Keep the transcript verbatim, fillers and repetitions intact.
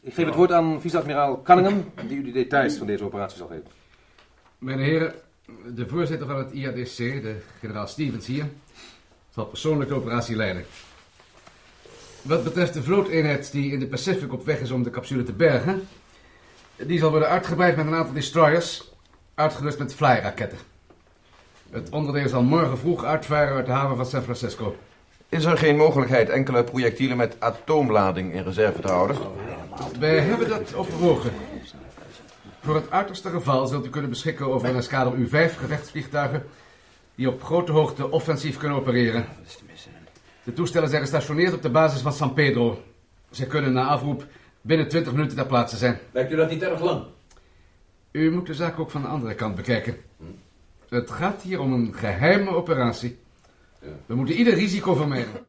Ik geef het woord aan vice-admiraal Cunningham, die u de details van deze operatie zal geven. Mijn heren, de voorzitter van het I A D C, de generaal Stevens hier, zal persoonlijk de operatie leiden. Wat betreft de vlooteenheid die in de Pacific op weg is om de capsule te bergen, die zal worden uitgebreid met een aantal destroyers, uitgerust met flyraketten. Het onderdeel zal morgen vroeg uitvaren uit de haven van San Francisco. Is er geen mogelijkheid enkele projectielen met atoomlading in reserve te houden? Wij hebben dat overwogen. Voor het uiterste geval zult u kunnen beschikken over een eskadel U vijf gevechtsvliegtuigen die op grote hoogte offensief kunnen opereren. De toestellen zijn gestationeerd op de basis van San Pedro. Ze kunnen na afroep binnen twintig minuten ter plaatse zijn. Lijkt u dat niet erg lang? U moet de zaak ook van de andere kant bekijken. Het gaat hier om een geheime operatie. We moeten ieder risico vermijden.